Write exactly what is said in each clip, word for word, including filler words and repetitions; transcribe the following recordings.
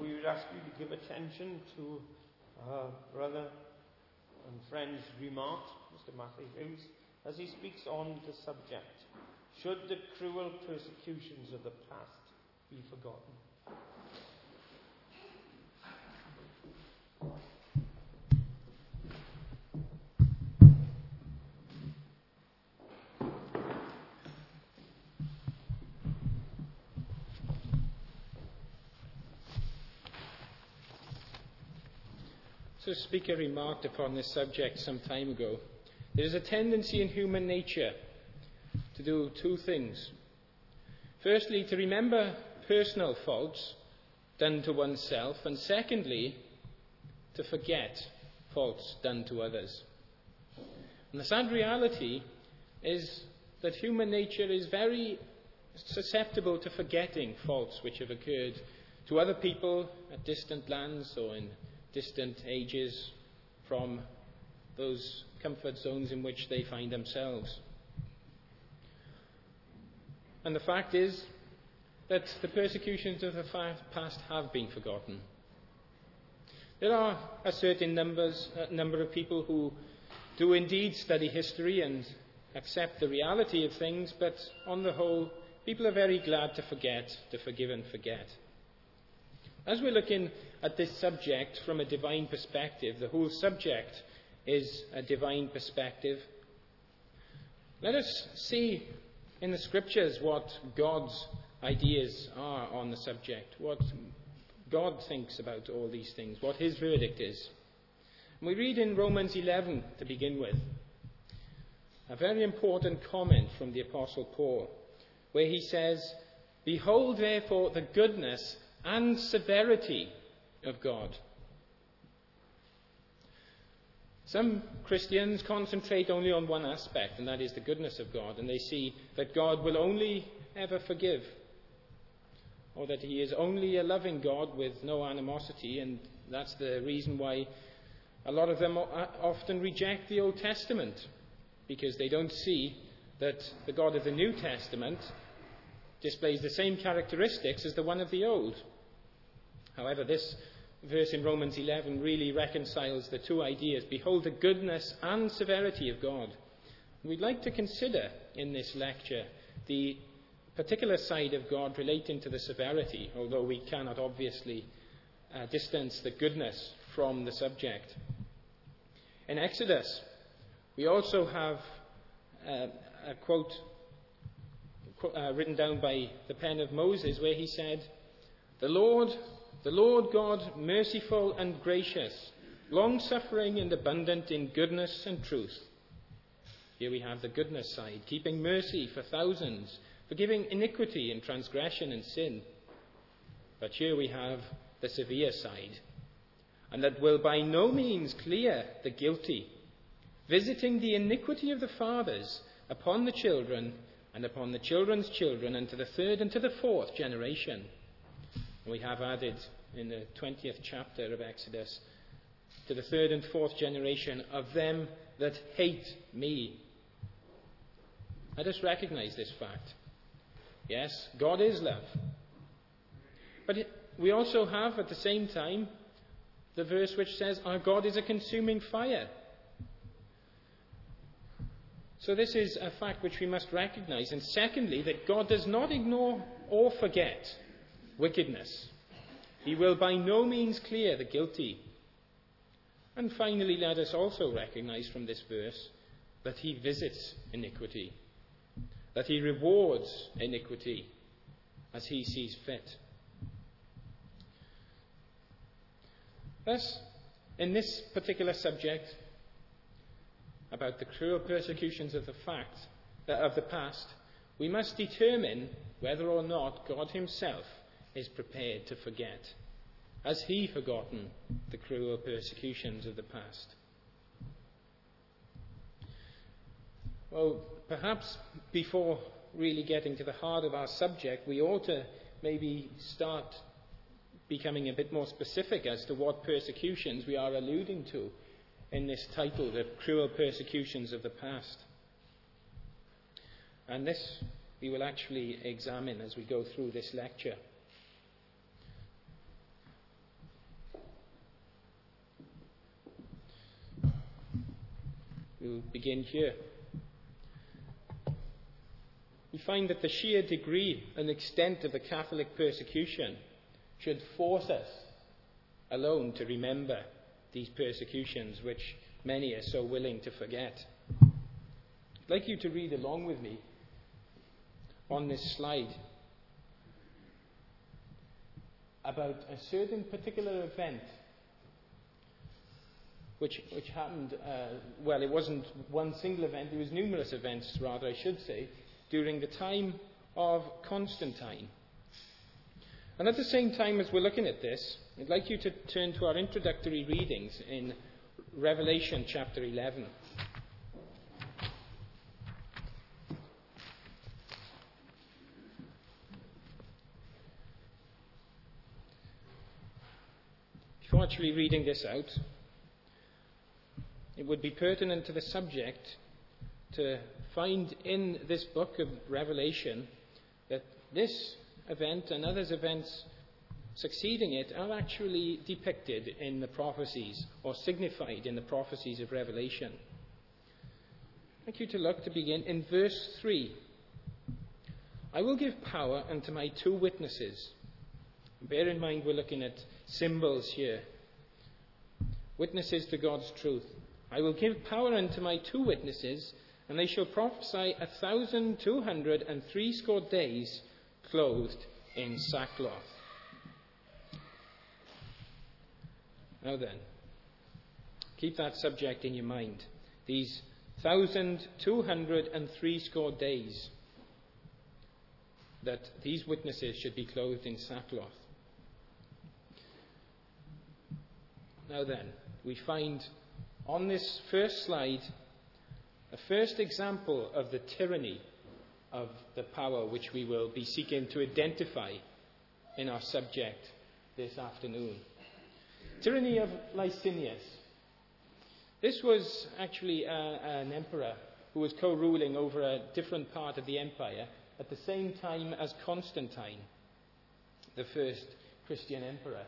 we would ask you to give attention to our brother and friend's remarks, Mister Matthew Hughes, as he speaks on the subject, should the cruel persecutions of the past be forgotten? So the speaker remarked upon this subject some time ago. There is a tendency in human nature to do two things. Firstly, to remember personal faults done to oneself, and secondly, to forget faults done to others. And the sad reality is that human nature is very susceptible to forgetting faults which have occurred to other people at distant lands or in distant ages from those comfort zones in which they find themselves. And the fact is that the persecutions of the past have been forgotten. There are a certain numbers, a number of people who do indeed study history and accept the reality of things, but on the whole, people are very glad to forget, to forgive and forget. As we're looking at this subject from a divine perspective, the whole subject is a divine perspective, let us see in the Scriptures what God's ideas are on the subject, what God thinks about all these things, what his verdict is. And we read in Romans eleven to begin with, a very important comment from the Apostle Paul, where he says, "Behold therefore the goodness and severity of God." Some Christians concentrate only on one aspect, and that is the goodness of God, and they see that God will only ever forgive, or that he is only a loving God with no animosity, and that's the reason why a lot of them often reject the Old Testament, because they don't see that the God of the New Testament displays the same characteristics as the one of the Old. However, this verse in Romans eleven really reconciles the two ideas. Behold the goodness and severity of God. We'd like to consider in this lecture the particular side of God relating to the severity, although we cannot obviously uh, distance the goodness from the subject. In Exodus, we also have uh, a quote uh, written down by the pen of Moses, where he said, The Lord, the Lord God, merciful and gracious, long-suffering and abundant in goodness and truth. Here we have the goodness side, keeping mercy for thousands, forgiving iniquity and transgression and sin. But here we have the severe side, and that will by no means clear the guilty, visiting the iniquity of the fathers upon the children and upon the children's children, and to the third and to the fourth generation. And we have added in the twentieth chapter of Exodus, to the third and fourth generation of them that hate me. Let us recognize this fact. Yes, God is love. But it, we also have at the same time the verse which says our God is a consuming fire. So this is a fact which we must recognize. And secondly, that God does not ignore or forget wickedness. He will by no means clear the guilty. And finally, let us also recognize from this verse that he visits iniquity, that he rewards iniquity as he sees fit. Thus, in this particular subject about the cruel persecutions of the fact uh, of the past, we must determine whether or not God himself is prepared to forget. Has he forgotten the cruel persecutions of the past? Well, perhaps before really getting to the heart of our subject, we ought to maybe start becoming a bit more specific as to what persecutions we are alluding to in this title, The Cruel Persecutions of the Past. And this we will actually examine as we go through this lecture. We'll begin here. We find that the sheer degree and extent of the Catholic persecution should force us alone to remember these persecutions which many are so willing to forget. I'd like you to read along with me on this slide about a certain particular event which, which happened, uh, well, it wasn't one single event, it was numerous events, rather, I should say, during the time of Constantine. And at the same time as we're looking at this, I'd like you to turn to our introductory readings in Revelation chapter eleven. Before actually reading this out, it would be pertinent to the subject to find in this book of Revelation that this event and others events succeeding it are actually depicted in the prophecies or signified in the prophecies of Revelation. I'd like you to look to begin in verse three. I will give power unto my two witnesses. Bear in mind we're looking at symbols here. Witnesses to God's truth. I will give power unto my two witnesses, and they shall prophesy a thousand two hundred and threescore days, clothed in sackcloth. Now then, keep that subject in your mind. These thousand two hundred and threescore days that these witnesses should be clothed in sackcloth. Now then, we find on this first slide a first example of the tyranny of the power which we will be seeking to identify in our subject this afternoon. Tyranny of Licinius. This was actually uh, an emperor who was co-ruling over a different part of the empire at the same time as Constantine, the first Christian emperor.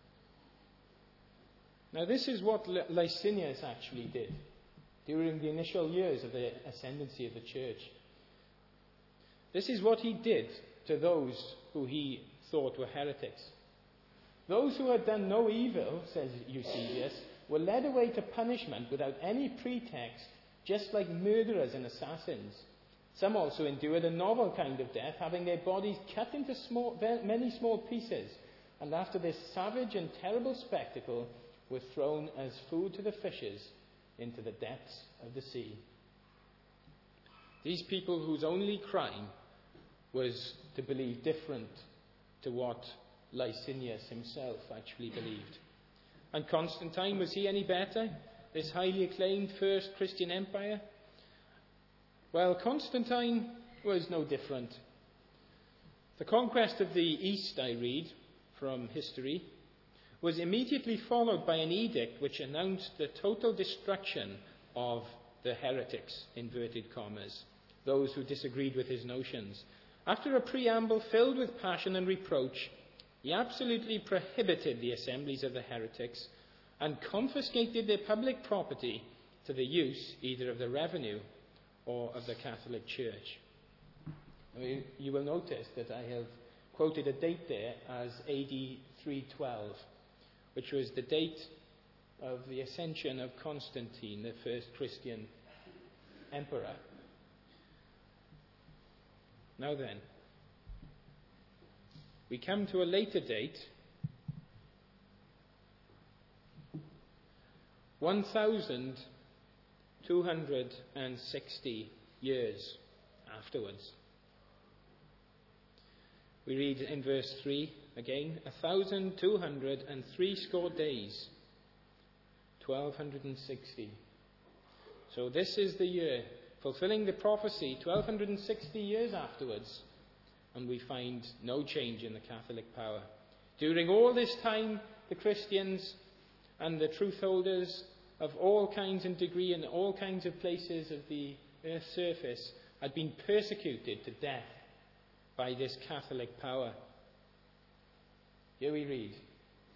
Now this is what Licinius actually did during the initial years of the ascendancy of the church. This is what he did to those who he thought were heretics. Those who had done no evil, says Eusebius, were led away to punishment without any pretext, just like murderers and assassins. Some also endured a novel kind of death, having their bodies cut into small, many small pieces, and after this savage and terrible spectacle, were thrown as food to the fishes into the depths of the sea. These people whose only crime was to believe different to what Licinius himself actually believed. And Constantine, was he any better? This highly acclaimed first Christian empire? Well, Constantine was no different. The conquest of the East, I read from history, was immediately followed by an edict which announced the total destruction of the heretics, inverted commas, those who disagreed with his notions. After a preamble filled with passion and reproach, he absolutely prohibited the assemblies of the heretics and confiscated their public property to the use either of the revenue or of the Catholic Church. I mean, you will notice that I have quoted a date there as A D three twelve, which was the date of the ascension of Constantine, the first Christian emperor. Now then, we come to a later date, one thousand two hundred sixty years afterwards. We read in verse three again, a thousand two hundred and threescore days, twelve hundred and sixty. So this is the year, fulfilling the prophecy, twelve hundred and sixty years afterwards, and we find no change in the Catholic power. During all this time, the Christians and the truth holders of all kinds and degree in all kinds of places of the earth's surface had been persecuted to death by this Catholic power. Here we read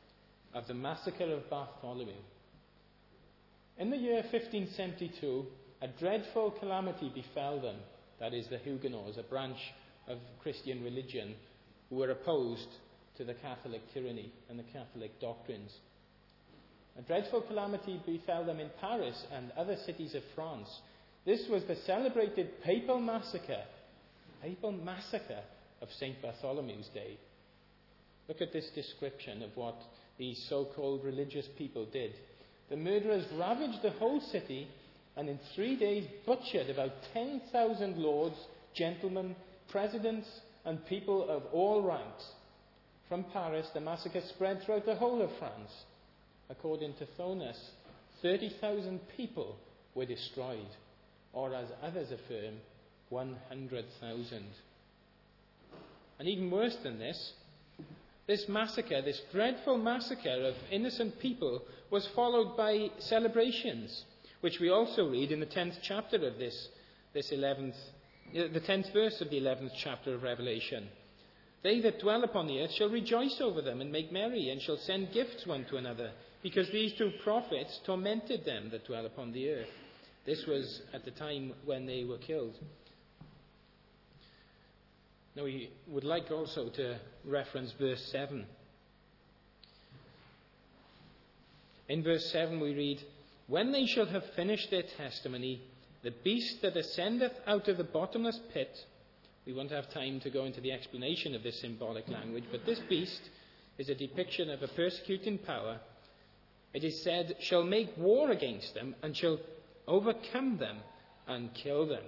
of the massacre of Bartholomew. In the year fifteen seventy-two, a dreadful calamity befell them, that is, the Huguenots, a branch of Christian religion who were opposed to the Catholic tyranny and the Catholic doctrines. A dreadful calamity befell them in Paris and other cities of France. This was the celebrated papal massacre, papal massacre of Saint Bartholomew's Day. Look at this description of what these so-called religious people did. The murderers ravaged the whole city and in three days butchered about ten thousand lords, gentlemen, presidents, and people of all ranks. From Paris, the massacre spread throughout the whole of France. According to Thonis, thirty thousand people were destroyed, or as others affirm, one hundred thousand. And even worse than this, this massacre, this dreadful massacre of innocent people, was followed by celebrations, which we also read in the tenth chapter of this, this eleventh, the tenth verse of the eleventh chapter of Revelation. They that dwell upon the earth shall rejoice over them and make merry, and shall send gifts one to another, because these two prophets tormented them that dwell upon the earth. This was at the time when they were killed. Now we would like also to reference verse seven. In verse seven we read, "When they shall have finished their testimony, the beast that ascendeth out of the bottomless pit," we won't have time to go into the explanation of this symbolic language, but this beast is a depiction of a persecuting power. It is said, "shall make war against them, and shall overcome them, and kill them."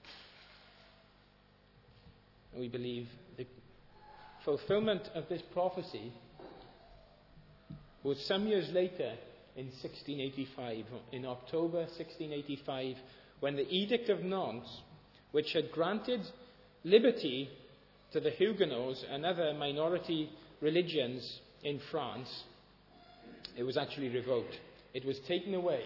And we believe the fulfillment of this prophecy was some years later in sixteen eighty-five, in October sixteen eighty-five, when the Edict of Nantes, which had granted liberty to the Huguenots and other minority religions in France, it was actually revoked. It was taken away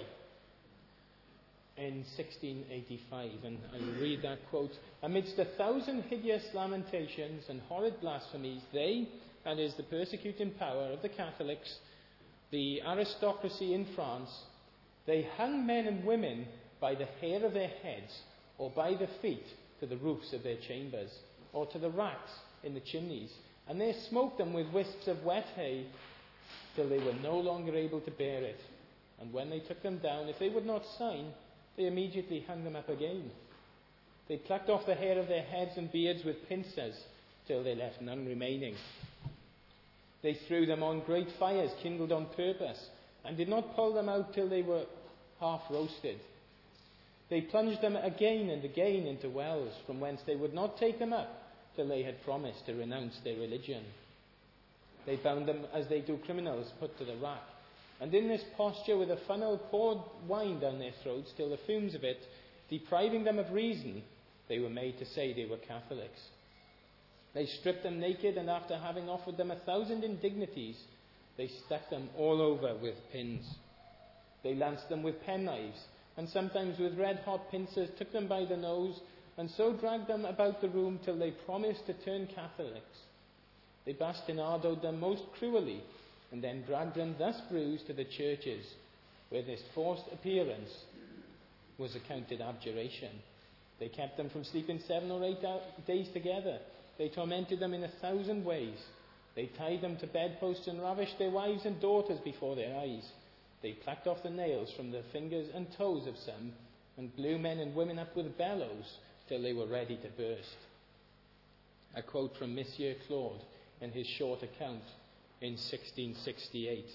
in sixteen eighty-five, and I read that quote, "Amidst a thousand hideous lamentations and horrid blasphemies, they, that is the persecuting power of the Catholics, the aristocracy in France, they hung men and women by the hair of their heads, or by the feet to the roofs of their chambers, or to the racks in the chimneys, and they smoked them with wisps of wet hay till they were no longer able to bear it. And when they took them down, if they would not sign, they immediately hung them up again. They plucked off the hair of their heads and beards with pincers till they left none remaining. They threw them on great fires kindled on purpose, and did not pull them out till they were half roasted. They plunged them again and again into wells, from whence they would not take them up till they had promised to renounce their religion. They bound them as they do criminals put to the rack, and in this posture with a funnel poured wine down their throats till the fumes of it, depriving them of reason, they were made to say they were Catholics. They stripped them naked, and after having offered them a thousand indignities, they stuck them all over with pins. They lanced them with penknives, and sometimes with red-hot pincers took them by the nose, and so dragged them about the room till they promised to turn Catholics. They bastinadoed them most cruelly, and then dragged them thus bruised to the churches, where this forced appearance was accounted abjuration. They kept them from sleeping seven or eight days together. They tormented them in a thousand ways. They tied them to bedposts and ravished their wives and daughters before their eyes. They plucked off the nails from the fingers and toes of some, and blew men and women up with bellows till they were ready to burst. A quote from Monsieur Claude in his short account in sixteen sixty-eight.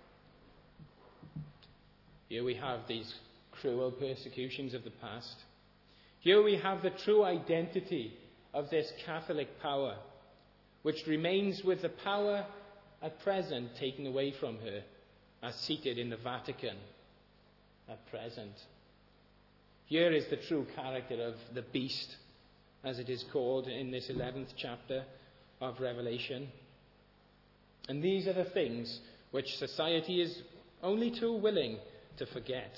Here we have these cruel persecutions of the past. Here we have the true identity of this Catholic power, which remains with the power at present taken away from her, as seated in the Vatican at present. Here is the true character of the beast, as it is called in this eleventh chapter of Revelation. And these are the things which society is only too willing to forget.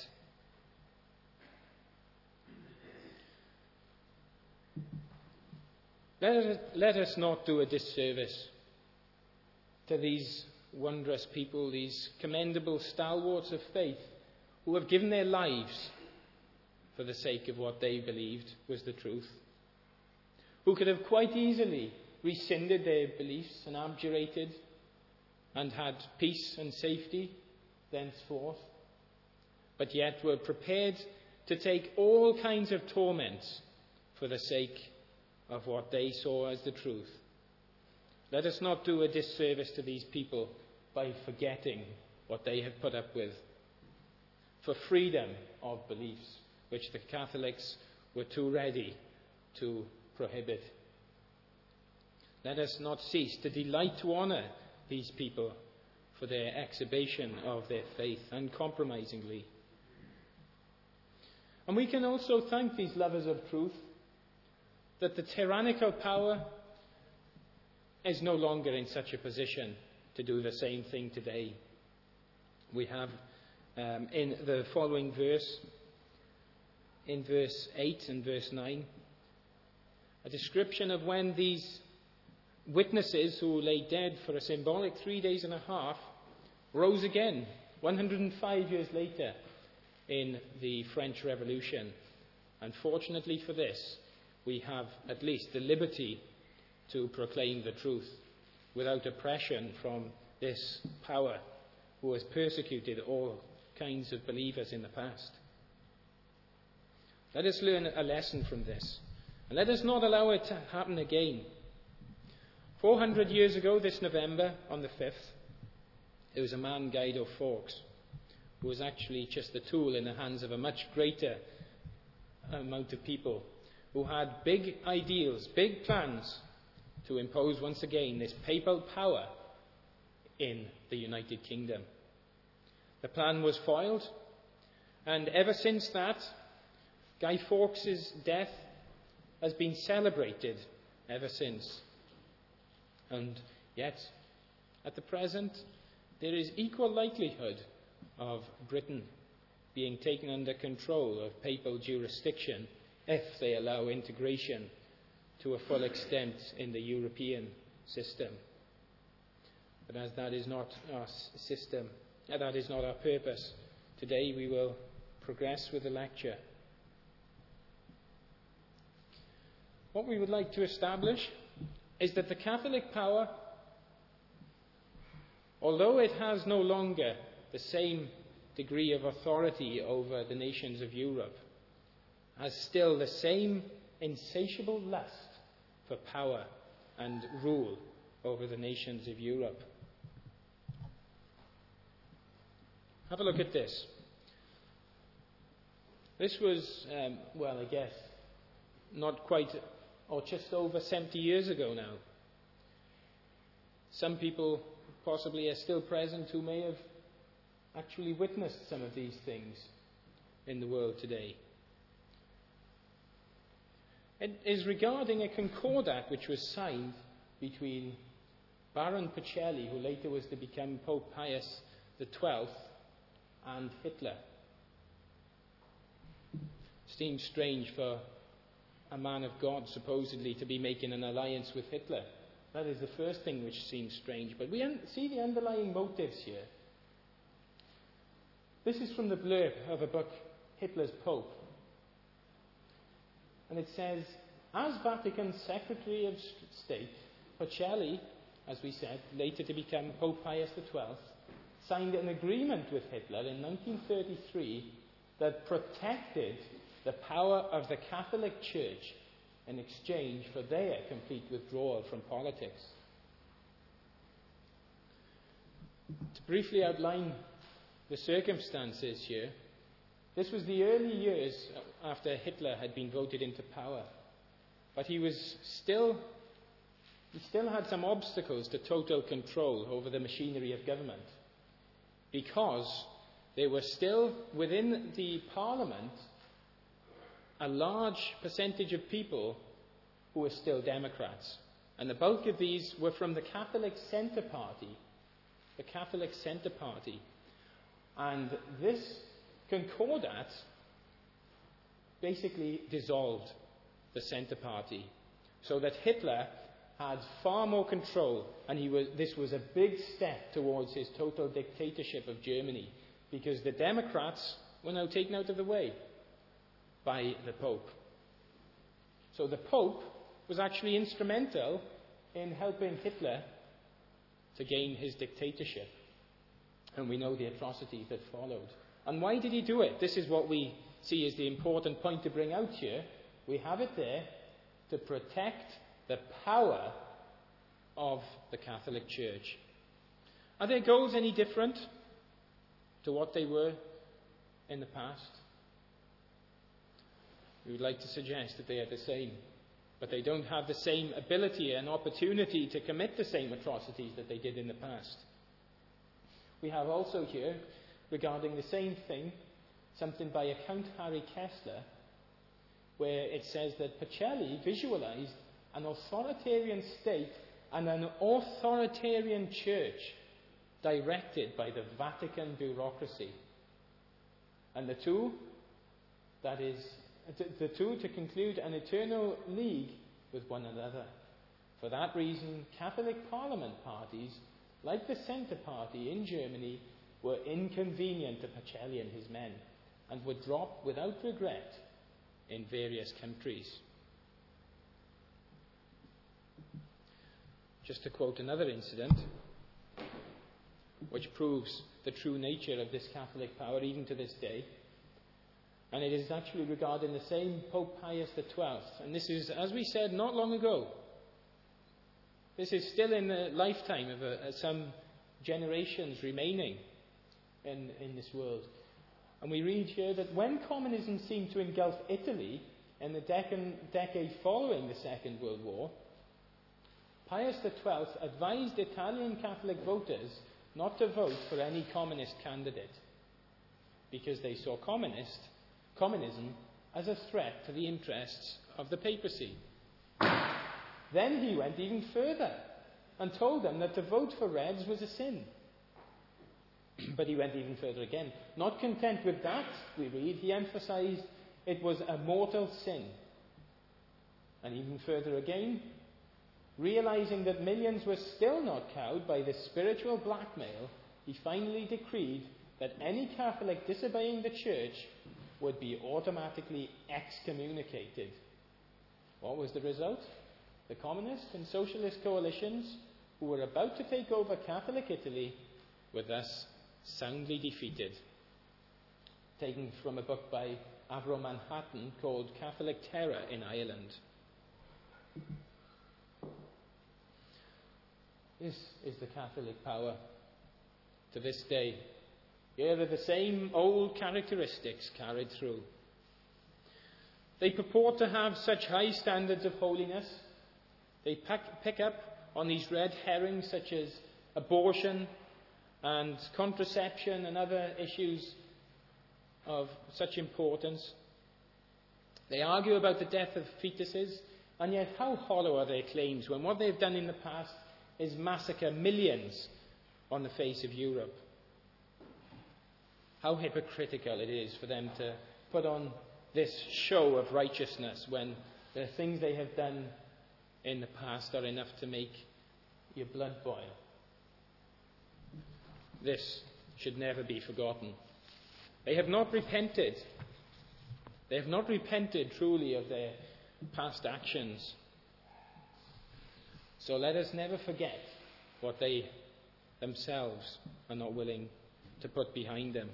Let us, let us not do a disservice to these wondrous people, these commendable stalwarts of faith, who have given their lives for the sake of what they believed was the truth, who could have quite easily rescinded their beliefs and abjurated and had peace and safety thenceforth, but yet were prepared to take all kinds of torments for the sake of what they saw as the truth. Let us not do a disservice to these people by forgetting what they have put up with for freedom of beliefs, which the Catholics were too ready to prohibit. Let us not cease to delight to honour these people for their exhibition of their faith uncompromisingly. And we can also thank these lovers of truth that the tyrannical power is no longer in such a position to do the same thing today. We have um, in the following verse, in verse eight and verse nine, a description of when these witnesses who lay dead for a symbolic three days and a half rose again one hundred five years later in the French Revolution. And fortunately for this, we have at least the liberty to proclaim the truth without oppression from this power who has persecuted all kinds of believers in the past. Let us learn a lesson from this, and let us not allow it to happen again. four hundred years ago this November, on the fifth, there was a man, Guido Fawkes, who was actually just a tool in the hands of a much greater amount of people who had big ideals, big plans to impose once again this papal power in the United Kingdom. The plan was foiled, and ever since that, Guy Fawkes' death has been celebrated ever since. And yet, at the present, there is equal likelihood of Britain being taken under control of papal jurisdiction if they allow integration to a full extent in the European system. But as that is not our system, that is not our purpose, today we will progress with the lecture. What we would like to establish is that the Catholic power, although it has no longer the same degree of authority over the nations of Europe, has still the same insatiable lust for power and rule over the nations of Europe. Have a look at this. This was, um, well, I guess, not quite, or just over seventy years ago now. Some people possibly are still present who may have actually witnessed some of these things in the world today. It is regarding a concordat which was signed between Baron Pacelli, who later was to become Pope Pius the twelfth, and Hitler. Seems strange for a man of God supposedly to be making an alliance with Hitler. That is the first thing which seems strange. But we un- see the underlying motives here. This is from the blurb of a book, Hitler's Pope. And it says, as Vatican Secretary of State, Pacelli, as we said, later to become Pope Pius the twelfth, signed an agreement with Hitler in nineteen thirty-three that protected the power of the Catholic Church in exchange for their complete withdrawal from politics. To briefly outline the circumstances here, this was the early years after Hitler had been voted into power, but he was still he still had some obstacles to total control over the machinery of government, because there were still within the parliament a large percentage of people who were still Democrats, and the bulk of these were from the Catholic Centre Party, the Catholic Centre Party, and this concordat basically dissolved the Centre Party, so that Hitler had far more control, and he was, this was a big step towards his total dictatorship of Germany, because the Democrats were now taken out of the way. by the Pope. So the Pope was actually instrumental in helping Hitler to gain his dictatorship. And we know the atrocities that followed. And why did he do it? This is what we see as the important point to bring out here. We have it there to protect the power of the Catholic Church. Are their goals any different to what they were in the past? We would like to suggest that they are the same, but they don't have the same ability and opportunity to commit the same atrocities that they did in the past. We have also here, regarding the same thing, something by Count Harry Kessler, where it says that Pacelli visualized an authoritarian state and an authoritarian church directed by the Vatican bureaucracy. And the two, that is, the two to conclude an eternal league with one another. For that reason, Catholic Parliament parties, like the Centre Party in Germany, were inconvenient to Pacelli and his men, and would drop without regret in various countries. Just to quote another incident, which proves the true nature of this Catholic power even to this day, and it is actually regarding the same Pope Pius the twelfth, and this is, as we said, not long ago. This is still in the lifetime of a, some generations remaining in, in this world. And we read here that when communism seemed to engulf Italy in the decade, decade following the Second World War, Pius the twelfth advised Italian Catholic voters not to vote for any communist candidate because they saw communist, communism as a threat to the interests of the papacy. Then he went even further and told them that to vote for Reds was a sin. But he went even further again. Not content with that, we read, he emphasized it was a mortal sin. And even further again, realizing that millions were still not cowed by this spiritual blackmail, he finally decreed that any Catholic disobeying the Church would be automatically excommunicated. What was the result? The communist and socialist coalitions who were about to take over Catholic Italy were thus soundly defeated. Taken from a book by Avro Manhattan called Catholic Terror in Ireland. This is the Catholic power to this day. Here are the same old characteristics carried through. They purport to have such high standards of holiness. They pack, pick up on these red herrings such as abortion and contraception and other issues of such importance. They argue about the death of fetuses, and yet how hollow are their claims when what they've done in the past is massacre millions on the face of Europe. How hypocritical it is for them to put on this show of righteousness when the things they have done in the past are enough to make your blood boil. This should never be forgotten. They have not repented. They have not repented truly of their past actions. So let us never forget what they themselves are not willing to put behind them.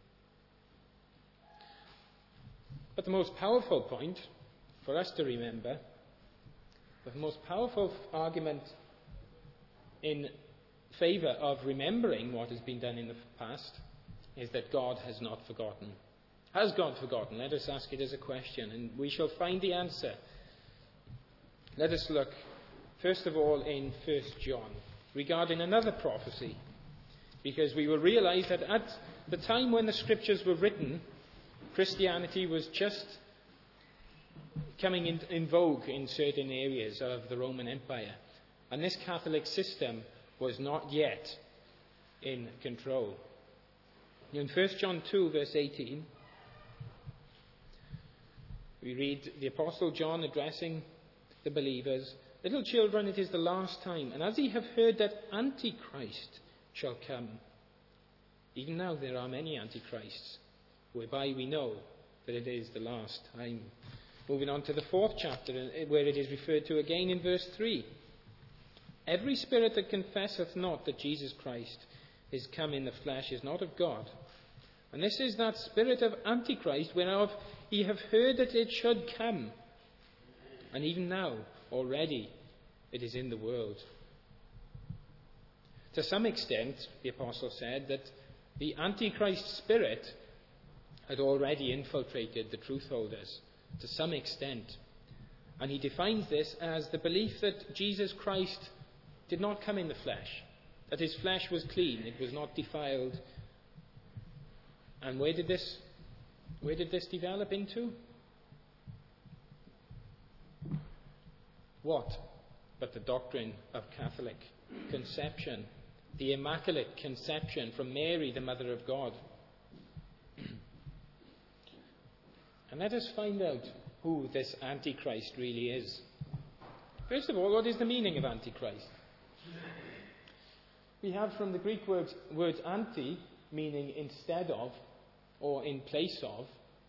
But the most powerful point for us to remember, the most powerful argument in favour of remembering what has been done in the past is that God has not forgotten. Has God forgotten? Let us ask it as a question, and we shall find the answer. Let us look, first of all, in First John, regarding another prophecy, because we will realise that at the time when the Scriptures were written, Christianity was just coming in, in vogue in certain areas of the Roman Empire, and this Catholic system was not yet in control. In First John two, verse eighteen, we read the Apostle John addressing the believers, "Little children, it is the last time, and as ye have heard that Antichrist shall come, even now there are many Antichrists, whereby we know that it is the last time. Moving on to the fourth chapter, where it is referred to again in verse three. Every spirit that confesseth not that Jesus Christ is come in the flesh is not of God. And this is that spirit of Antichrist, whereof ye have heard that it should come. And even now, already, it is in the world. To some extent, the apostle said that the Antichrist spirit had already infiltrated the truth holders, to some extent. And he defines this as the belief that Jesus Christ did not come in the flesh, that his flesh was clean, it was not defiled. And where did this, where did this develop into? What but the doctrine of Catholic conception, the Immaculate Conception from Mary, the Mother of God. And let us find out who this Antichrist really is. First of all, what is the meaning of Antichrist? We have from the Greek word, word anti, meaning instead of, or in place of,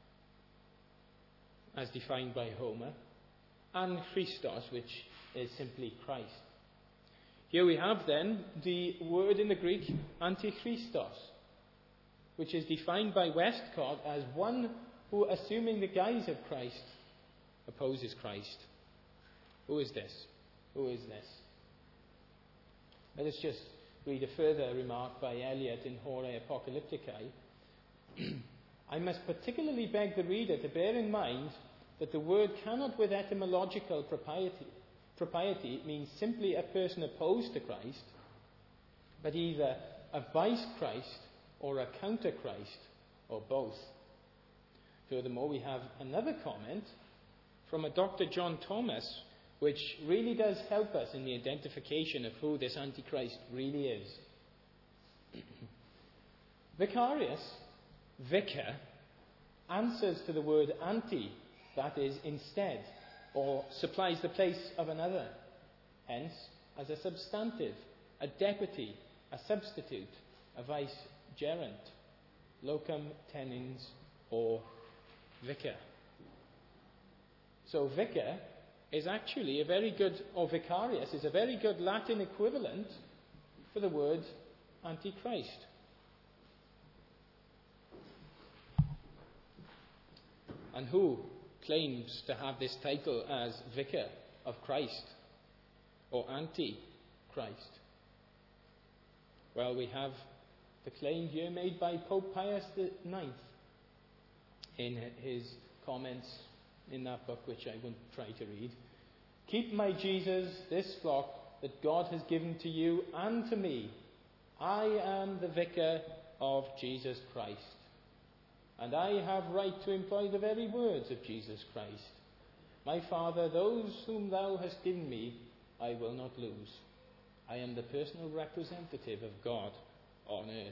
as defined by Homer, and Christos, which is simply Christ. Here we have then the word in the Greek, antichristos, which is defined by Westcott as one who, assuming the guise of Christ, opposes Christ. Who is this? Who is this? Let us just read a further remark by Eliot in Horae Apocalypticae. I must particularly beg the reader to bear in mind that the word cannot with etymological propriety, propriety mean simply a person opposed to Christ, but either a vice Christ or a counter Christ, or both. Furthermore, we have another comment from a Doctor John Thomas, which really does help us in the identification of who this Antichrist really is. Vicarius, vicar, answers to the word anti, that is, instead, or supplies the place of another. Hence, as a substantive, a deputy, a substitute, a vicegerent, locum tenens, or vicar. So vicar is actually a very good, or vicarius is a very good Latin equivalent for the word antichrist. And who claims to have this title as vicar of Christ or anti-Christ? Well, we have the claim here made by Pope Pius the ninth in his comments in that book, which I won't try to read. Keep, my Jesus, this flock that God has given to you and to me. I am the vicar of Jesus Christ, and I have right to employ the very words of Jesus Christ. My Father, those whom thou hast given me, I will not lose. I am the personal representative of God on earth.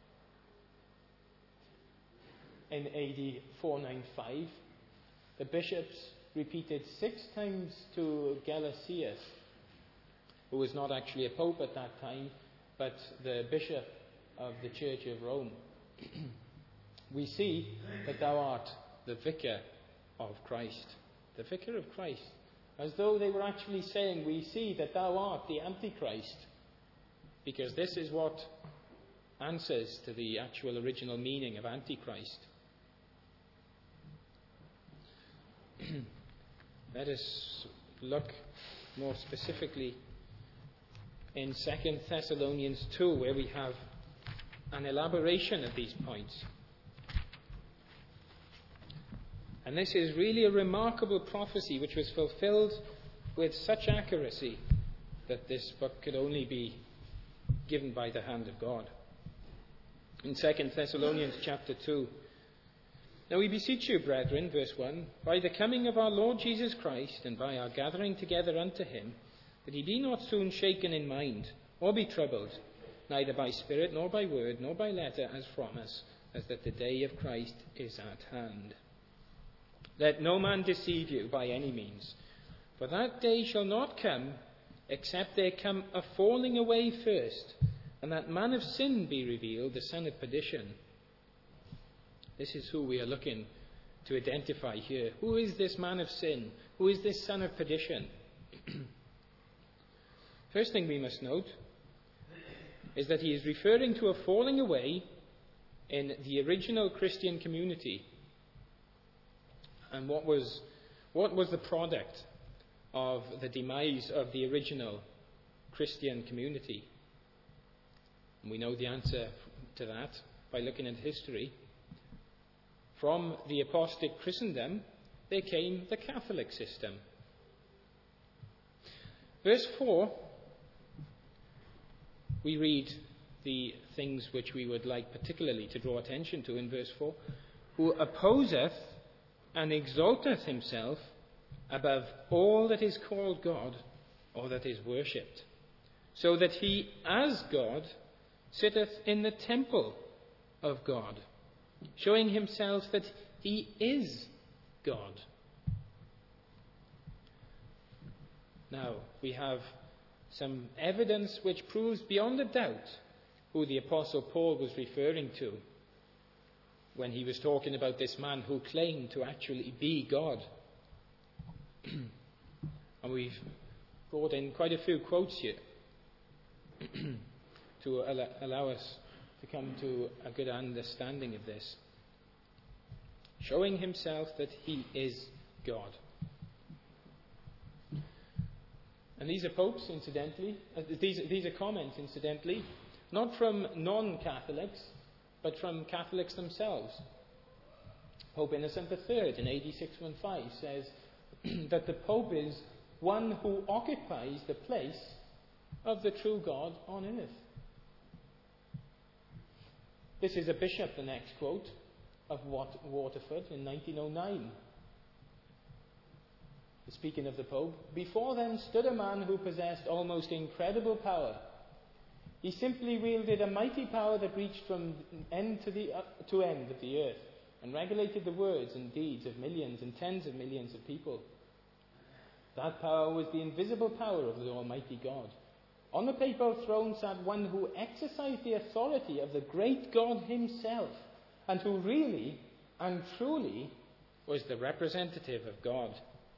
In A D four ninety-five, the bishops repeated six times to Gelasius, who was not actually a pope at that time, but the bishop of the Church of Rome. We see that thou art the vicar of Christ. The vicar of Christ. As though they were actually saying, we see that thou art the Antichrist. Because this is what answers to the actual original meaning of Antichrist. Let us look more specifically in Second Thessalonians two, where we have an elaboration of these points. And this is really a remarkable prophecy which was fulfilled with such accuracy that this book could only be given by the hand of God. In Second Thessalonians chapter two, now we beseech you, brethren, verse one, by the coming of our Lord Jesus Christ, and by our gathering together unto him, that ye be not soon shaken in mind, or be troubled, neither by spirit, nor by word, nor by letter, as from us, as that the day of Christ is at hand. Let no man deceive you by any means, for that day shall not come, except there come a falling away first, and that man of sin be revealed, the son of perdition. This is who we are looking to identify here. Who is this man of sin? Who is this son of perdition? First thing we must note is that he is referring to a falling away in the original Christian community. And what was, what was the product of the demise of the original Christian community? And we know the answer to that by looking at history. From the apostate Christendom, there came the Catholic system. Verse four, we read the things which we would like particularly to draw attention to in verse four. Who opposeth and exalteth himself above all that is called God or that is worshipped, so that he as God sitteth in the temple of God, showing himself that he is God. Now, we have some evidence which proves beyond a doubt who the Apostle Paul was referring to when he was talking about this man who claimed to actually be God. And we've brought in quite a few quotes here to allow us to come to a good understanding of this. Showing himself that he is God. And these are popes, incidentally, uh, these, these are comments, incidentally, not from non-Catholics, but from Catholics themselves. Pope Innocent the Third in A D six fifteen says that the Pope is one who occupies the place of the true God on earth. This is a bishop, the next quote, of Wat- Waterford in nineteen oh nine. Speaking of the Pope, before them stood a man who possessed almost incredible power. He simply wielded a mighty power that reached from end to, the, uh, to end of the earth and regulated the words and deeds of millions and tens of millions of people. That power was the invisible power of the Almighty God. On the papal throne sat one who exercised the authority of the great God himself, and who really and truly was the representative of God.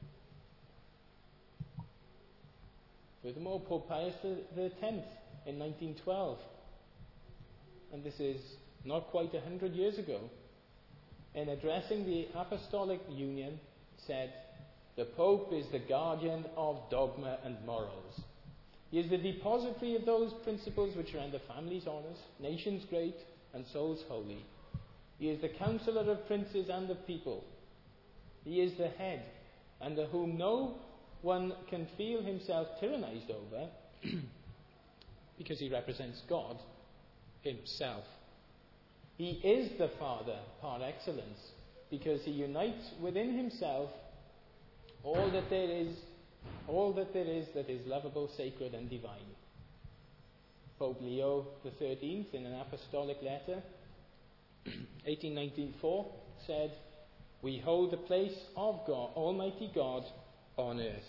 Furthermore, Pope Pius the Tenth in nineteen twelve, and this is not quite a hundred years ago, in addressing the Apostolic Union, said, "The Pope is the guardian of dogma and morals. He is the depository of those principles which render families honest, nations great, and souls holy. He is the counsellor of princes and of people. He is the head, under whom no one can feel himself tyrannized over, because he represents God himself. He is the Father par excellence, because he unites within himself all that there is, all that there is that is lovable, sacred, and divine." Pope Leo the Thirteenth, in an apostolic letter, eighteen ninety-four, said, "We hold the place of God, Almighty God, on earth."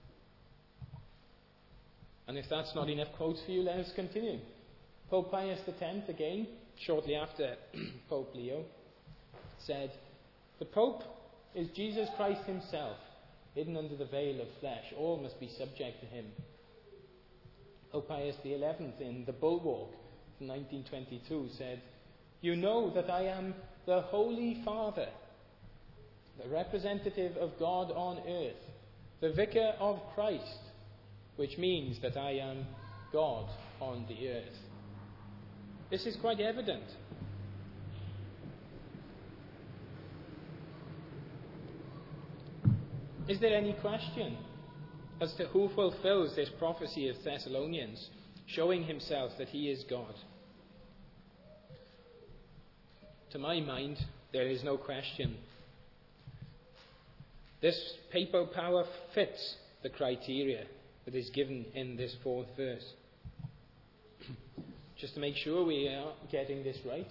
And if that's not enough quotes for you, let us continue. Pope Pius the Tenth, again, shortly after Pope Leo, said, "The Pope is Jesus Christ himself, hidden under the veil of flesh. All must be subject to him." Pope Pius the Eleventh, in the Bulwark, nineteen twenty-two, said, "You know that I am the Holy Father, the representative of God on earth, the vicar of Christ, which means that I am God on the earth." This is quite evident. Is there any question as to who fulfills this prophecy of Thessalonians, showing himself that he is God? To my mind, there is no question. This papal power fits the criteria that is given in this fourth verse. Just to make sure we are getting this right,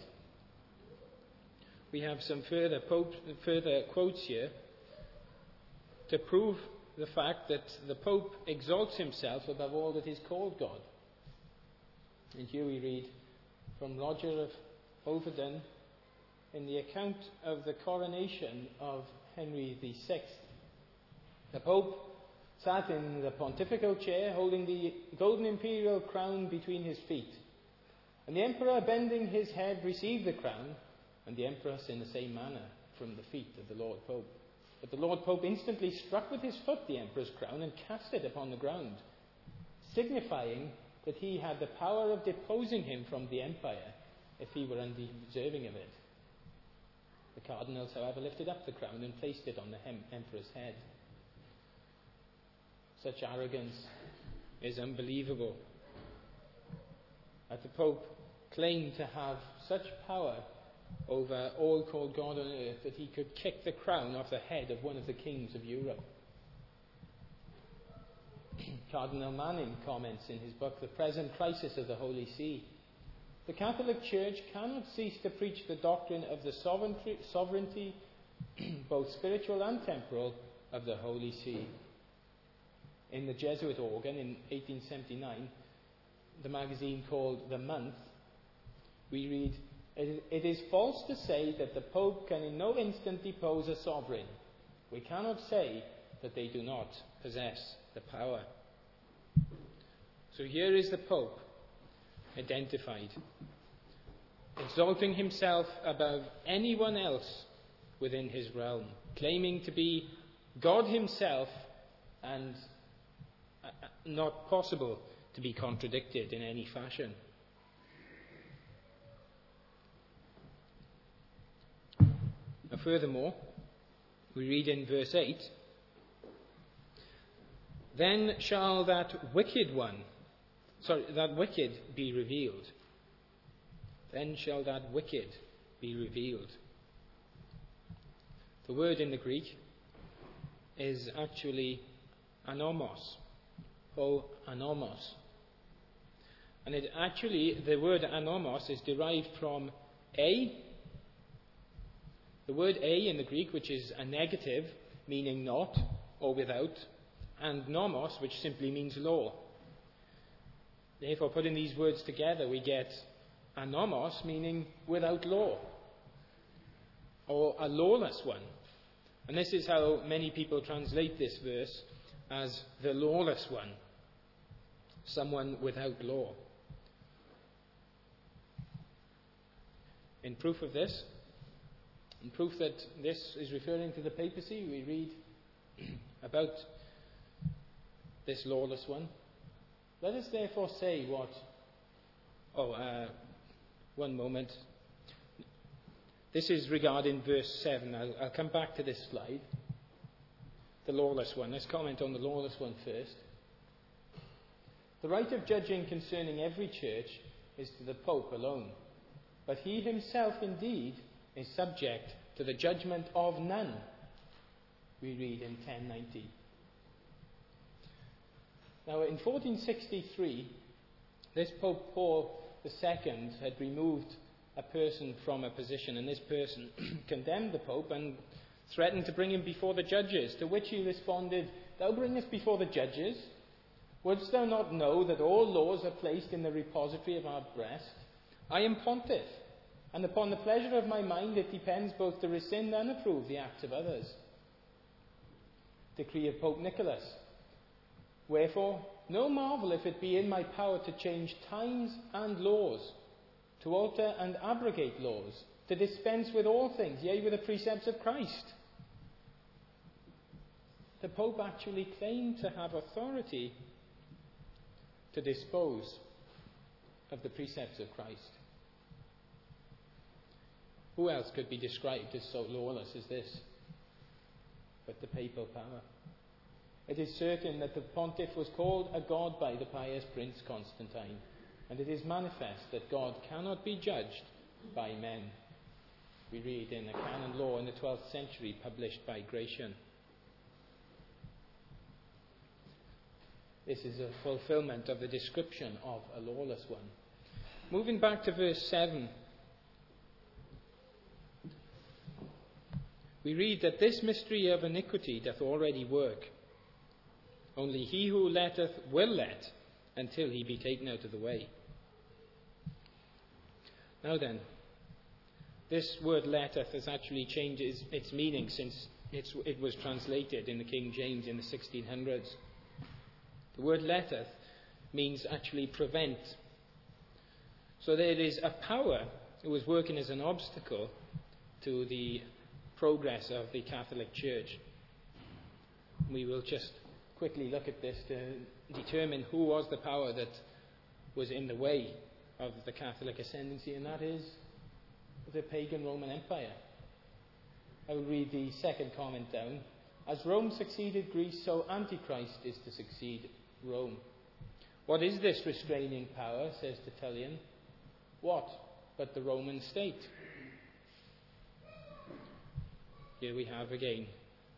we have some further, Pope, further quotes here to prove the fact that the Pope exalts himself above all that is called God. And here we read from Roger of Overton in the account of the coronation of Henry the Sixth. The Pope sat in the pontifical chair, holding the golden imperial crown between his feet. And the Emperor, bending his head, received the crown, and the Empress in the same manner from the feet of the Lord Pope. But the Lord Pope instantly struck with his foot the Emperor's crown and cast it upon the ground, signifying that he had the power of deposing him from the empire if he were undeserving of it. The cardinals, however, lifted up the crown and placed it on the hem- Emperor's head. Such arrogance is unbelievable. That the Pope claimed to have such power over all called God on earth that he could kick the crown off the head of one of the kings of Europe. Cardinal Manning comments in his book, The Present Crisis of the Holy See, the Catholic Church cannot cease to preach the doctrine of the sovereignty, sovereignty both spiritual and temporal, of the Holy See. In the Jesuit organ in eighteen seventy-nine, the magazine called The Month, we read, "It is false to say that the Pope can in no instant depose a sovereign. We cannot say that they do not possess the power." So here is the Pope identified, exalting himself above anyone else within his realm, claiming to be God himself and not possible to be contradicted in any fashion. Now, furthermore, we read in verse eight, "Then shall that wicked one, sorry, that wicked be revealed. Then shall that wicked be revealed." The word in the Greek is actually anomos, or anomos. And it actually, the word anomos is derived from a. The word a in the Greek, which is a negative, meaning not or without, and nomos, which simply means law. Therefore, putting these words together, we get anomos, meaning without law, or a lawless one. And this is how many people translate this verse, as the lawless one, someone without law. In proof of this, in proof that this is referring to the papacy, we read about this lawless one. Let us therefore say what... Oh, uh, one moment. This is regarding verse seven. I'll, I'll come back to this slide. The lawless one. Let's comment on the lawless one first. The right of judging concerning every church is to the Pope alone, but he himself indeed is subject to the judgment of none, we read in ten ninety. Now, in fourteen sixty-three, this Pope Paul the Second had removed a person from a position, and this person condemned the Pope and threatened to bring him before the judges, to which he responded, "Thou bring us before the judges? Wouldst thou not know that all laws are placed in the repository of our breast? I am pontiff, and upon the pleasure of my mind it depends both to rescind and approve the acts of others." Decree of Pope Nicholas. "Wherefore, no marvel if it be in my power to change times and laws, to alter and abrogate laws, to dispense with all things, yea, with the precepts of Christ." The Pope actually claimed to have authority to dispose of the precepts of Christ. Who else could be described as so lawless as this but the papal power? It is certain that the pontiff was called a god by the pious Prince Constantine, and it is manifest that God cannot be judged by men. We read in a canon law in the twelfth century published by Gratian. This is a fulfillment of the description of a lawless one. Moving back to verse seven, we read that this mystery of iniquity doth already work. Only he who letteth will let, until he be taken out of the way. Now then, this word letteth has actually changed its, its meaning since it's, it was translated in the King James in the sixteen hundreds. The word letteth means actually prevent. So there is a power who was working as an obstacle to the progress of the Catholic Church. We will just quickly look at this to determine who was the power that was in the way of the Catholic ascendancy, and that is the pagan Roman Empire. I will read the second comment down. As Rome succeeded Greece, so Antichrist is to succeed Rome. What is this restraining power, says Tertullian? What but the Roman state? Here we have again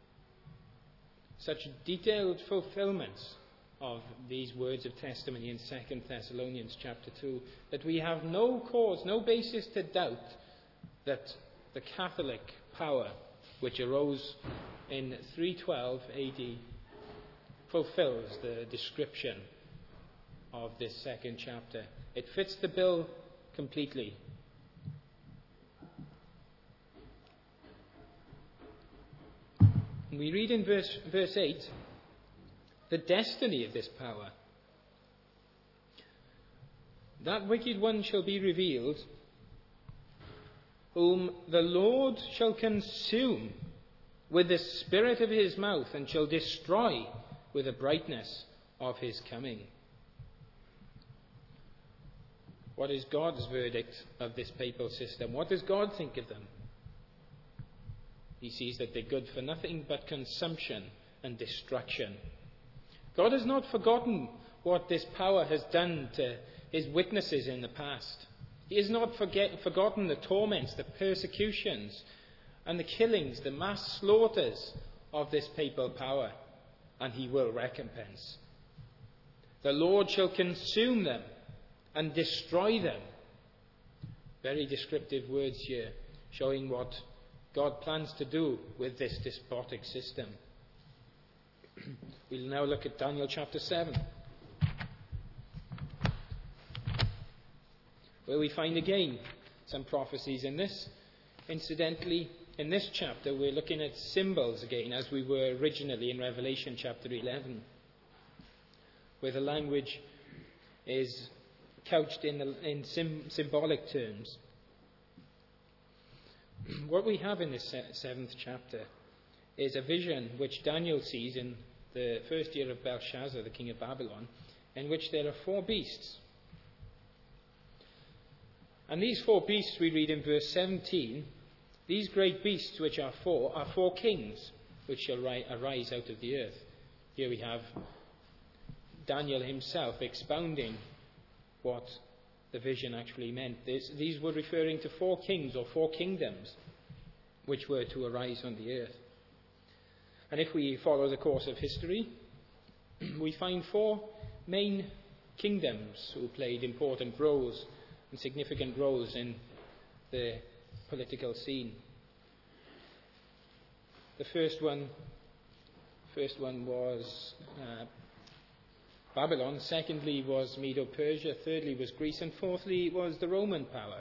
such detailed fulfillments of these words of testimony in Second Thessalonians chapter two that we have no cause, no basis to doubt that the Catholic power which arose in three twelve A D fulfills the description of this second chapter. It fits the bill completely. We read in verse, verse eight the destiny of this power. That wicked one shall be revealed, whom the Lord shall consume with the spirit of his mouth, and shall destroy with the brightness of his coming. What is God's verdict of this papal system? What does God think of them? He sees that they're good for nothing but consumption and destruction. God has not forgotten what this power has done to his witnesses in the past. He has not forget, forgotten the torments, the persecutions, and the killings, the mass slaughters of this papal power, and he will recompense. The Lord shall consume them and destroy them. Very descriptive words here, showing what God plans to do with this despotic system. We'll now look at Daniel chapter seven, where we find again some prophecies in this. Incidentally, in this chapter we're looking at symbols again, as we were originally in Revelation chapter eleven, where the language is couched in, the, in sim, symbolic terms. What we have in this seventh chapter is a vision which Daniel sees in the first year of Belshazzar, the king of Babylon, in which there are four beasts. And these four beasts, we read in verse seventeen, these great beasts which are four, are four kings which shall ri- arise out of the earth. Here we have Daniel himself expounding what the vision actually meant. This, these were referring to four kings or four kingdoms which were to arise on the earth. And if we follow the course of history, we find four main kingdoms who played important roles and significant roles in the political scene. The first one, first one was uh, Babylon. Secondly was Medo-Persia. Thirdly was Greece. And fourthly was the Roman power.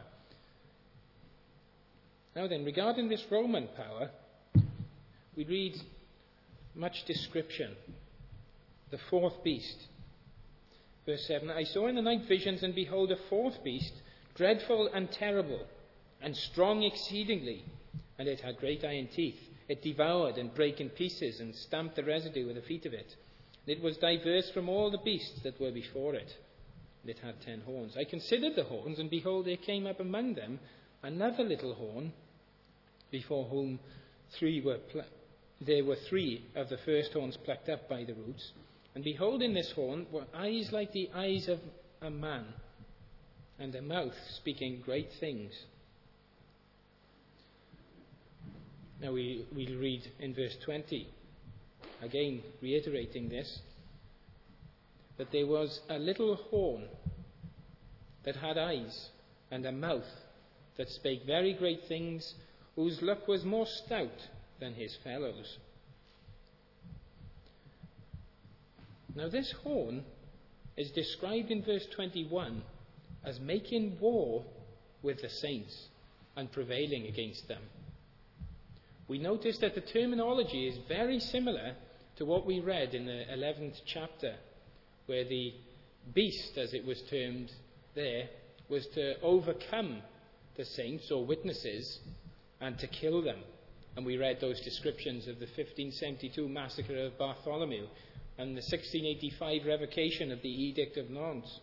Now then, regarding this Roman power, we read much description. The fourth beast. Verse seven, I saw in the night visions, and behold, a fourth beast, dreadful and terrible, and strong exceedingly, and it had great iron teeth. It devoured and brake in pieces, and stamped the residue with the feet of it. And it was diverse from all the beasts that were before it. And it had ten horns. I considered the horns, and behold, there came up among them another little horn, before whom three were pl- there were three of the first horns plucked up by the roots. And behold, in this horn were eyes like the eyes of a man, and a mouth speaking great things. Now we, we'll read in verse twenty, again reiterating this, that there was a little horn that had eyes, and a mouth that spake very great things, whose look was more stout than his fellows. Now this horn is described in verse twenty-one as making war with the saints. and prevailing against them. We notice that the terminology is very similar to what we read in the eleventh chapter, where the beast, as it was termed there, was to overcome the saints or witnesses and to kill them. And we read those descriptions of the fifteen seventy-two massacre of Bartholomew and the sixteen eighty-five revocation of the Edict of Nantes.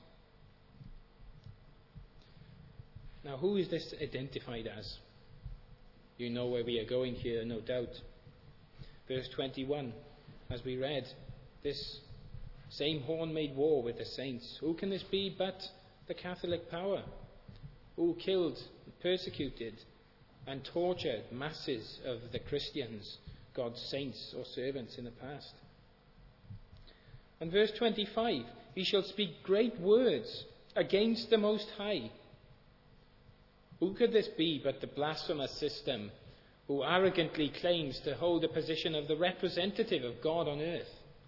Now, who is this identified as? You know where we are going here, no doubt. Verse twenty-one, as we read, this same horn made war with the saints. Who can this be but the Catholic power, who killed, persecuted, and tortured masses of the Christians, God's saints or servants in the past? And verse twenty-five, he shall speak great words against the Most High. Who could this be but the blasphemous system, who arrogantly claims to hold the position of the representative of God on earth?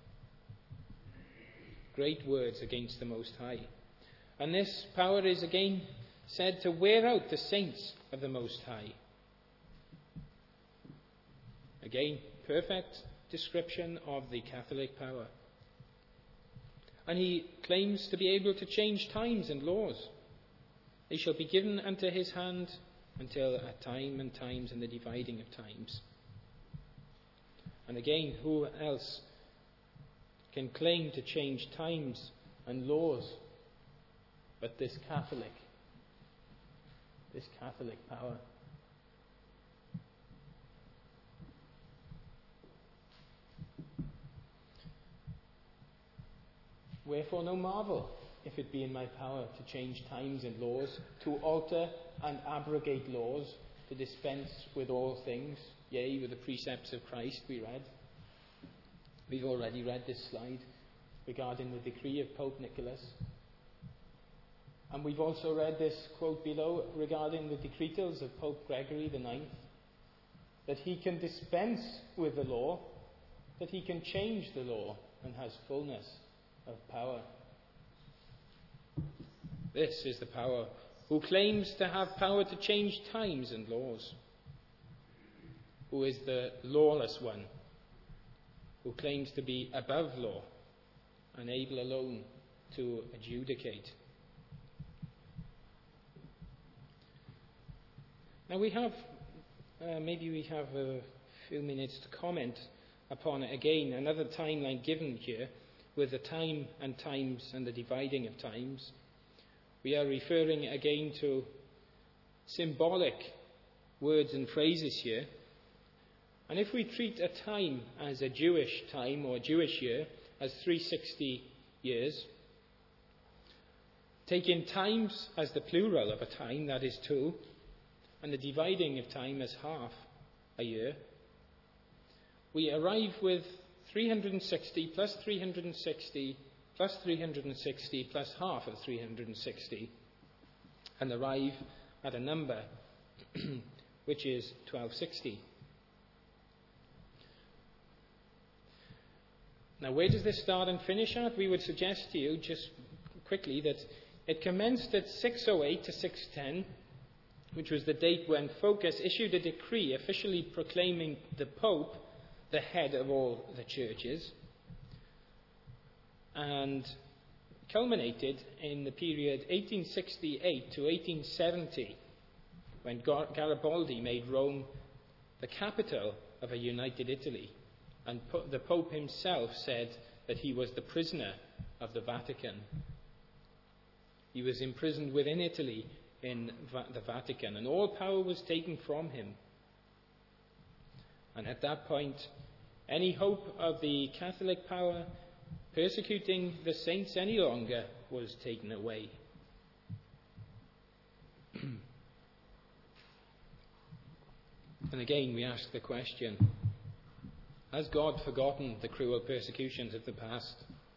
Great words against the Most High. And this power is again said to wear out the saints of the Most High. Again, perfect description of the Catholic power. And he claims to be able to change times and laws. They shall be given unto his hand until a time and times and the dividing of times. And again, who else can claim to change times and laws but this Catholic, this Catholic power? Wherefore no marvel, if it be in my power to change times and laws, to alter and abrogate laws, to dispense with all things, yea, with the precepts of Christ, we read. We've already read this slide regarding the decree of Pope Nicholas. And we've also read this quote below regarding the decretals of Pope Gregory the ninth, that he can dispense with the law, that he can change the law and has fullness of power. This is the power who claims to have power to change times and laws, who is the lawless one, who claims to be above law and able alone to adjudicate. Now we have, uh, maybe we have a few minutes to comment upon it again, another timeline given here with the time and times and the dividing of times. We are referring again to symbolic words and phrases here. And if we treat a time as a Jewish time or a Jewish year as three hundred sixty years, taking times as the plural of a time, that is two, and the dividing of time as half a year, we arrive with three hundred sixty plus three hundred sixty plus three hundred sixty plus half of three hundred sixty, and arrive at a number which is twelve sixty. Now, where does this start and finish at? We would suggest to you just quickly that it commenced at six oh eight to six ten, which was the date when Phocas issued a decree officially proclaiming the Pope the head of all the churches, and culminated in the period eighteen sixty-eight to eighteen seventy, when Garibaldi made Rome the capital of a united Italy, and the Pope himself said that he was the prisoner of the Vatican. He was imprisoned within Italy in the Vatican, and all power was taken from him. And at that point, any hope of the Catholic power persecuting the saints any longer was taken away. And again, we ask the question, has God forgotten the cruel persecutions of the past?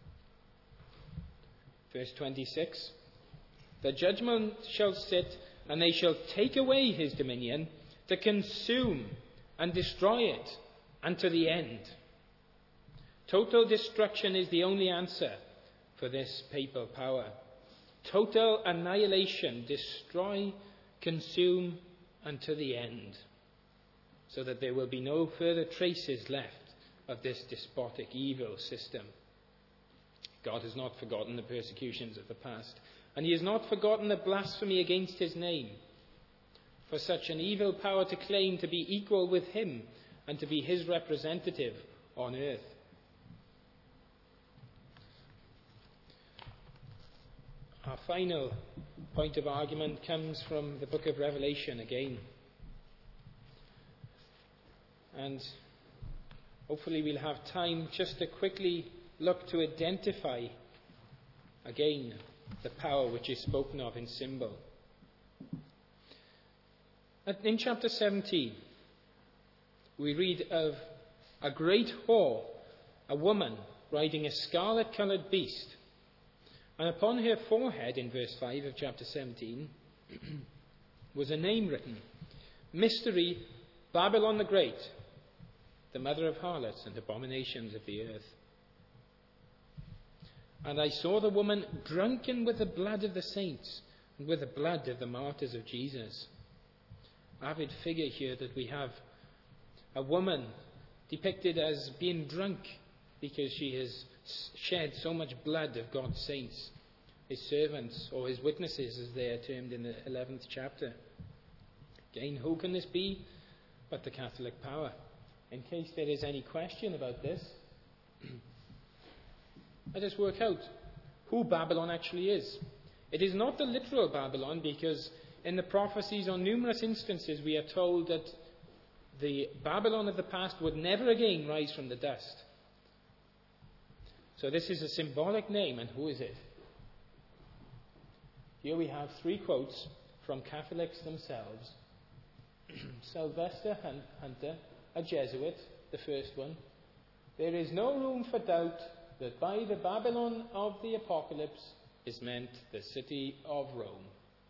Verse twenty-six, the judgment shall sit, and they shall take away his dominion, to consume and destroy it unto the end. Total destruction is the only answer for this papal power. Total annihilation, destroy, consume, unto the end, so that there will be no further traces left of this despotic evil system. God has not forgotten the persecutions of the past, and he has not forgotten the blasphemy against his name. For such an evil power to claim to be equal with him and to be his representative on earth. Our final point of argument comes from the book of Revelation again. And hopefully we'll have time just to quickly look to identify again the power which is spoken of in symbol. In chapter seventeen, we read of a great whore, a woman riding a scarlet-coloured beast. And upon her forehead, in verse five of chapter seventeen, was a name written, Mystery, Babylon the Great, the mother of harlots and abominations of the earth. And I saw the woman drunken with the blood of the saints and with the blood of the martyrs of Jesus. Avid figure here that we have a woman depicted as being drunk because she has shed so much blood of God's saints, his servants, or his witnesses as they are termed in the eleventh chapter. Again, who can this be but the Catholic power? In case there is any question about this, let us work out who Babylon actually is. It is not the literal Babylon, because in the prophecies on numerous instances we are told that the Babylon of the past would never again rise from the dust. So this is a symbolic name, and who is it? Here we have three quotes from Catholics themselves. Sylvester Hunter, a Jesuit, the first one. There is no room for doubt that by the Babylon of the Apocalypse is meant the city of Rome.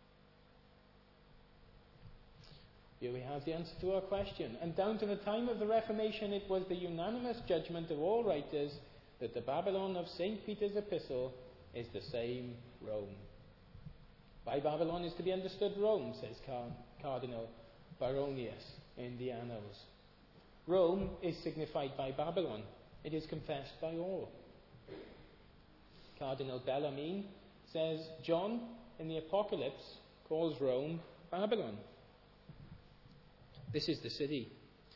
Here we have the answer to our question. And down to the time of the Reformation, it was the unanimous judgment of all writers that the Babylon of Saint Peter's epistle is the same Rome. By Babylon is to be understood Rome, says Car- Cardinal Baronius in the Annals. Rome is signified by Babylon. It is confessed by all. Cardinal Bellarmine says John in the Apocalypse calls Rome Babylon. This is the city.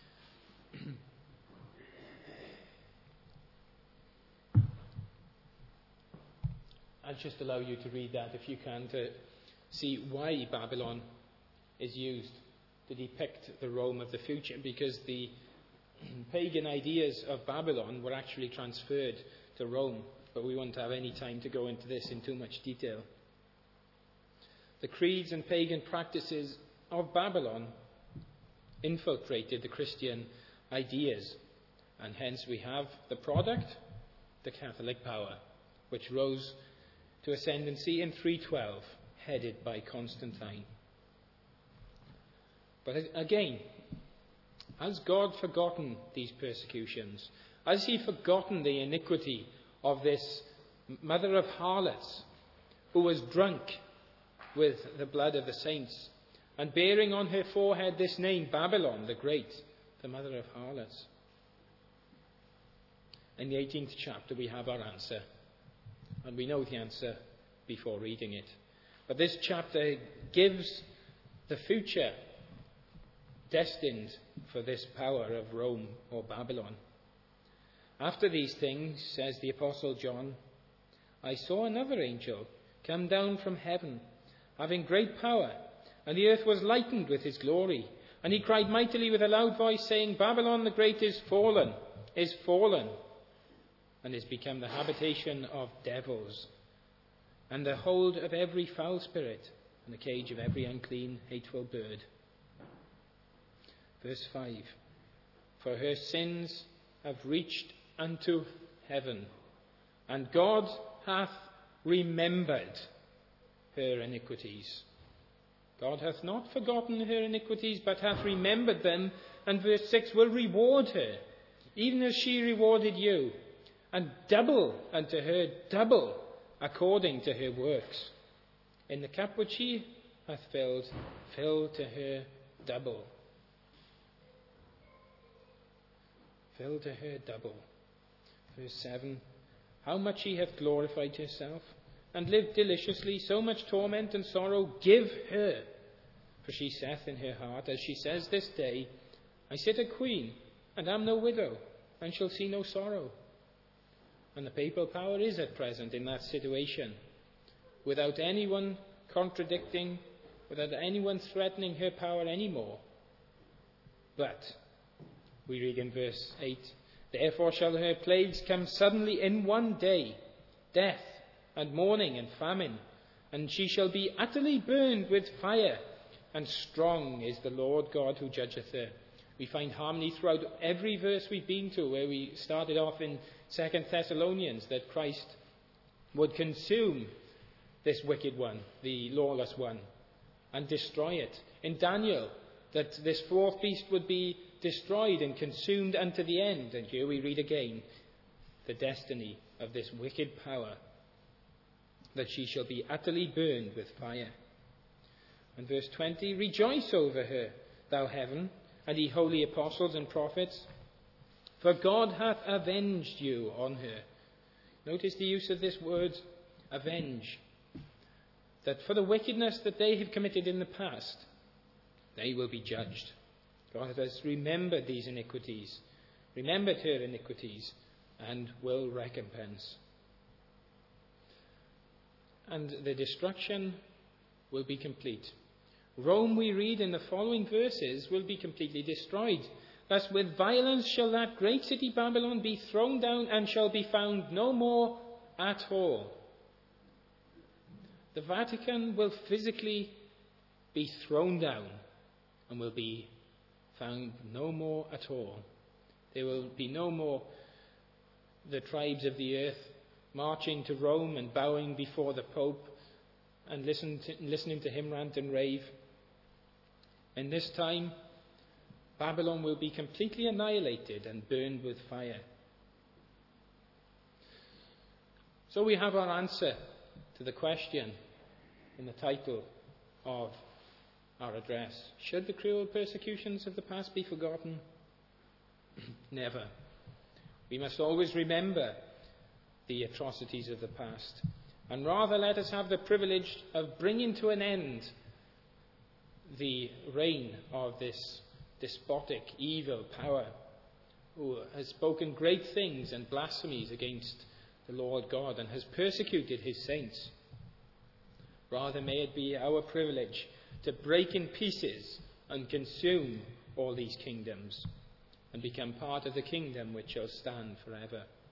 I'll just allow you to read that if you can, to see why Babylon is used to depict the Rome of the future, because the pagan ideas of Babylon were actually transferred to Rome, but we won't have any time to go into this in too much detail. The creeds and pagan practices of Babylon infiltrated the Christian ideas, and hence we have the product, the Catholic power, which rose to ascendancy in three twelve, headed by Constantine. But again, has God forgotten these persecutions? Has he forgotten the iniquity of this mother of harlots, who was drunk with the blood of the saints, and bearing on her forehead this name, Babylon the Great, the mother of harlots? In the eighteenth chapter we have our answer, and we know the answer before reading it. But this chapter gives the future destined for this power of Rome or Babylon. After these things, says the Apostle John, I saw another angel come down from heaven, having great power, and the earth was lightened with his glory. And he cried mightily with a loud voice, saying, Babylon the Great is fallen, is fallen, and is become the habitation of devils, and the hold of every foul spirit, and the cage of every unclean, hateful bird. Verse five, for her sins have reached unto heaven, and God hath remembered her iniquities. God hath not forgotten her iniquities, but hath remembered them, and verse six, will reward her, even as she rewarded you, and double unto her, double according to her works. In the cup which she hath filled, fill to her double. Fill to her double. Verse seven. How much she hath glorified herself, and lived deliciously, so much torment and sorrow give her. For she saith in her heart, as she says this day, I sit a queen, and am no widow, and shall see no sorrow. And the papal power is at present in that situation, without anyone contradicting, without anyone threatening her power anymore. But, we read in verse eight, therefore shall her plagues come suddenly in one day, death and mourning and famine, and she shall be utterly burned with fire, and strong is the Lord God who judgeth her. We find harmony throughout every verse we've been to, where we started off in Second Thessalonians, that Christ would consume this wicked one, the lawless one, and destroy it. In Daniel, that this fourth beast would be destroyed and consumed unto the end. And here we read again the destiny of this wicked power, that she shall be utterly burned with fire. And verse twenty, rejoice over her, thou heaven, and ye holy apostles and prophets, for God hath avenged you on her. Notice the use of this word, avenge. That for the wickedness that they have committed in the past, they will be judged. God has remembered these iniquities, remembered her iniquities, and will recompense. And the destruction will be complete. Rome, we read in the following verses, will be completely destroyed. Thus with violence shall that great city Babylon be thrown down, and shall be found no more at all. The Vatican will physically be thrown down and will be found no more at all. There will be no more the tribes of the earth marching to Rome and bowing before the Pope and listen to, listening to him rant and rave. In this time, Babylon will be completely annihilated and burned with fire. So we have our answer to the question in the title of our address. Should the cruel persecutions of the past be forgotten? Never. We must always remember the atrocities of the past, and rather let us have the privilege of bringing to an end the reign of this despotic, evil power who has spoken great things and blasphemies against the Lord God and has persecuted his saints. Rather may it be our privilege to break in pieces and consume all these kingdoms and become part of the kingdom which shall stand forever.